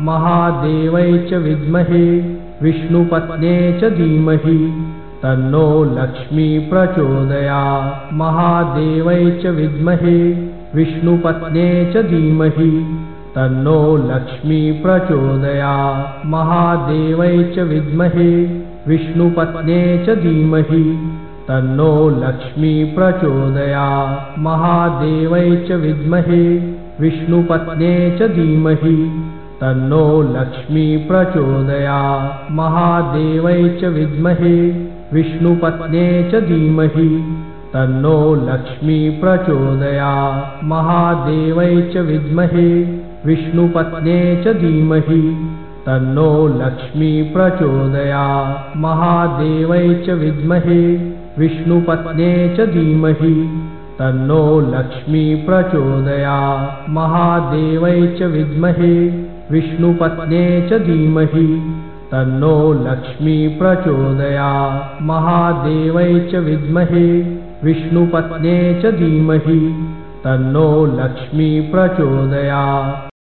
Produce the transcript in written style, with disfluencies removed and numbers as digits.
महादेवै च विद्महे विष्णुपत्न्यै च धीमहि तन्नो लक्ष्मी प्रचोदयात्। महादेवै च विद्महे विष्णुपत्न्यै च धीमहि तन्नो लक्ष्मी प्रचोदयात्। महादेवै च विद्महे विष्णुपत्न्यै च धीमहि तन्नो लक्ष्मी प्रचोदयात्। महादेवै च विद्महे विष्णुपत्न्यै च धीमहि तन्नो लक्ष्मी प्रचोदयात्। महादेवै च विद्महे विष्णुपत्न्यै च धीमहि तन्नो लक्ष्मी प्रचोदयात्। महादेवै च विद्महे विष्णुपत्न्यै च धीमहि तन्नो लक्ष्मी प्रचोदयात्। महादेवै च विद्महे विष्णुपत्न्यै च धीमहि तन्नो लक्ष्मी प्रचोदयात्। महादेवै च विद्महे विष्णुपत्न्यै च धीमहि तन्नो लक्ष्मी प्रचोदयात्। महादेवै च विद्महे विष्णुपत्न्यै च धीमहि तन्नो लक्ष्मी प्रचोदयात्।